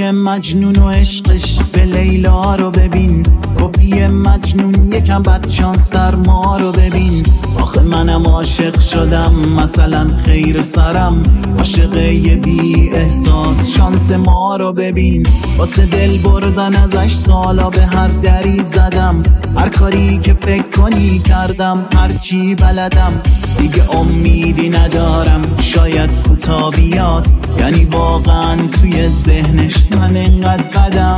کپی مجنون و عشقش به لیلا رو ببین، کپی مجنون یکم بدشانس در ما رو ببین. آخه منم عاشق شدم مثلا خیر سرم، عاشق یه بی احساس شانس ما رو ببین. واسه دل بردن ازش سالا به هر دری زدم، هر کاری که فکر کنی کردم، هر چی بلدم. دیگه امیدی ندارم شاید کوتا بیاد، یعنی واقعا توی ذهنش من انقدر بدم.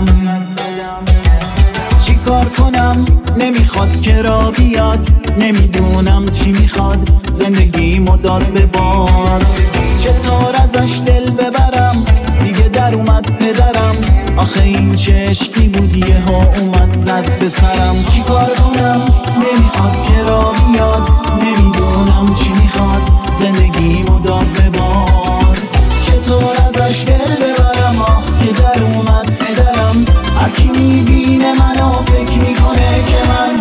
چی کار کنم نمیخواد که را بیاد، نمیدونم چی میخواد زندگیمو داد به باد. چطور ازش دل ببرم دیگه در اومد پدرم، آخه این چه عشقی بود یهو اومد زد به سرم. چی کار کنم نمیخواد که را بیاد، نمیدونم چی میخواد زندگیمو داد به باد. چطور ازش دل ببرم آخ که در اومد پدرم، هرکی میبینه منو فکر میکنه که من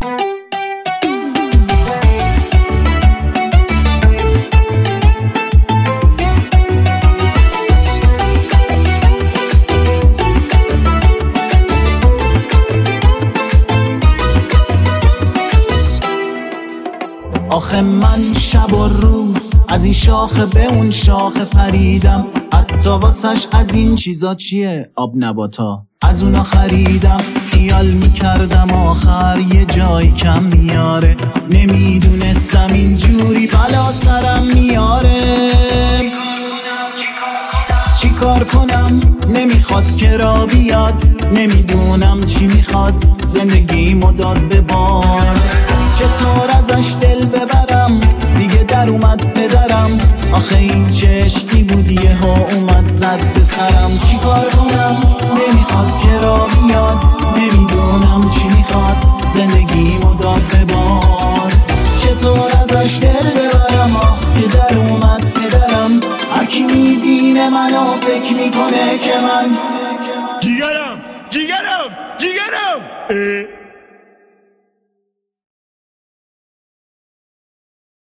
آخه من شب و روز از این شاخه به اون شاخه پریدم، حتی واسش از این چیزا چیه آب نباتا از اونا خریدم. خیال میکردم آخر یه جایی کم میاره، نمیدونستم اینجوری بلا سرم میاره. چی کار کنم نمیخواد که را بیاد، نمیدونم چی میخواد زندگیمو داد به باد. چطور ازش دل ببرم دیگه در اومد پدرم، آخه این چه عشقی بود یهو اومد زد به سرم. چی کار کنم نمیخواد که را بیاد، نمیدونم چی میخواد زندگیمو داد به باد. چطور ازش دل ببرم آخ که در اومد پدرم، هرکی میبینه منو فکر میکنه که من جیگرم